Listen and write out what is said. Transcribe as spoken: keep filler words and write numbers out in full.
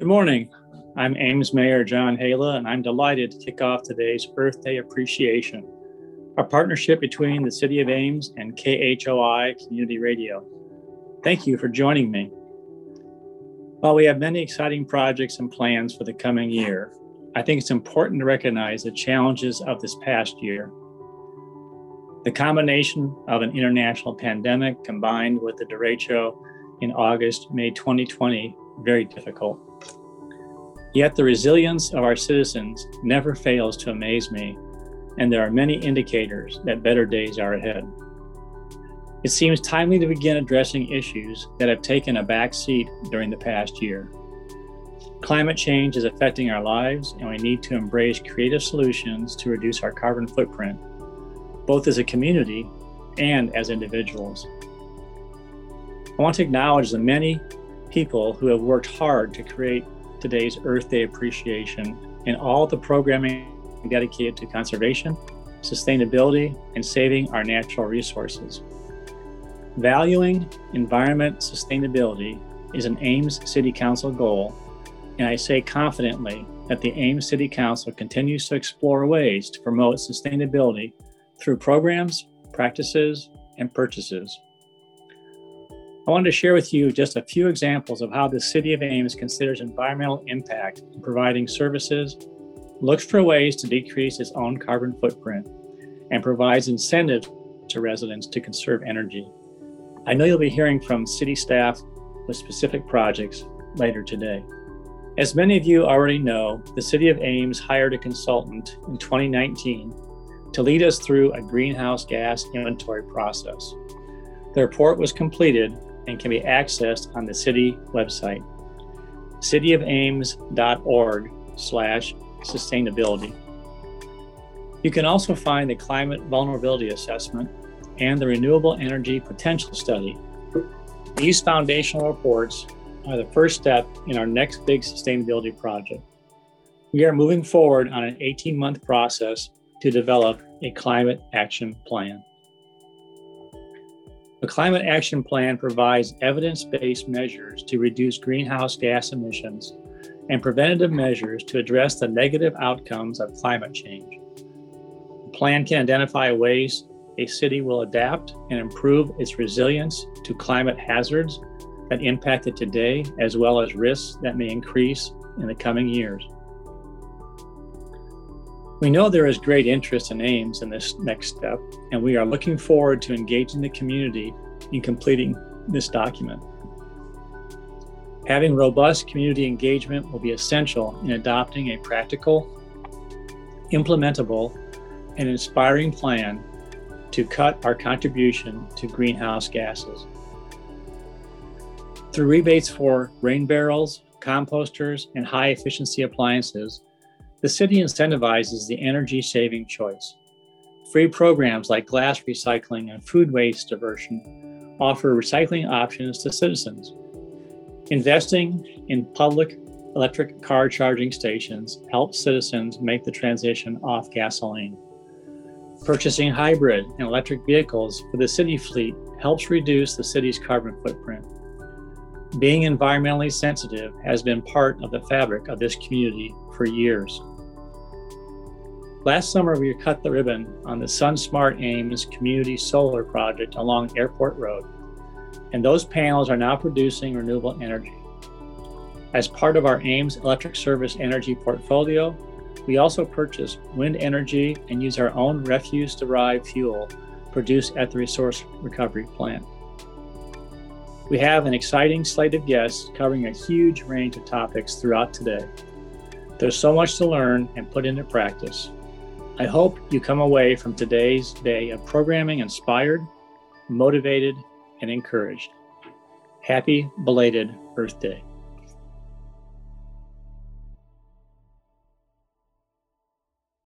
Good morning. I'm Ames Mayor John Hala, and I'm delighted to kick off today's Earth Day Appreciation, a partnership between the City of Ames and K H O I Community Radio. Thank you for joining me. While we have many exciting projects and plans for the coming year, I think it's important to recognize the challenges of this past year. The combination of an international pandemic combined with the derecho in August made twenty twenty very difficult. Yet the resilience of our citizens never fails to amaze me, and there are many indicators that better days are ahead. It seems timely to begin addressing issues that have taken a back seat during the past year. Climate change is affecting our lives, and we need to embrace creative solutions to reduce our carbon footprint, both as a community and as individuals. I want to acknowledge the many people who have worked hard to create today's Earth Day Appreciation and all the programming dedicated to conservation, sustainability, and saving our natural resources. Valuing environment sustainability is an Ames City Council goal, and I say confidently that the Ames City Council continues to explore ways to promote sustainability through programs, practices, and purchases. I wanted to share with you just a few examples of how the City of Ames considers environmental impact in providing services, looks for ways to decrease its own carbon footprint, and provides incentives to residents to conserve energy. I know you'll be hearing from city staff with specific projects later today. As many of you already know, the City of Ames hired a consultant in twenty nineteen to lead us through a greenhouse gas inventory process. The report was completed and can be accessed on the city website, cityofames.org slash sustainability. You can also find the Climate Vulnerability Assessment and the Renewable Energy Potential Study. These foundational reports are the first step in our next big sustainability project. We are moving forward on an eighteen-month process to develop a climate action plan. The Climate Action Plan provides evidence-based measures to reduce greenhouse gas emissions and preventative measures to address the negative outcomes of climate change. The plan can identify ways a city will adapt and improve its resilience to climate hazards that impact it today, as well as risks that may increase in the coming years. We know there is great interest in Ames in this next step, and we are looking forward to engaging the community in completing this document. Having robust community engagement will be essential in adopting a practical, implementable, and inspiring plan to cut our contribution to greenhouse gases. Through rebates for rain barrels, composters, and high-efficiency appliances, the city incentivizes the energy-saving choice. Free programs like glass recycling and food waste diversion offer recycling options to citizens. Investing in public electric car charging stations helps citizens make the transition off gasoline. Purchasing hybrid and electric vehicles for the city fleet helps reduce the city's carbon footprint. Being environmentally sensitive has been part of the fabric of this community for years. Last summer, we cut the ribbon on the SunSmart Ames Community Solar Project along Airport Road, and those panels are now producing renewable energy. As part of our Ames Electric Service energy portfolio, we also purchase wind energy and use our own refuse-derived fuel produced at the resource recovery plant. We have an exciting slate of guests covering a huge range of topics throughout today. There's so much to learn and put into practice. I hope you come away from today's day of programming inspired, motivated, and encouraged. Happy belated Earth Day.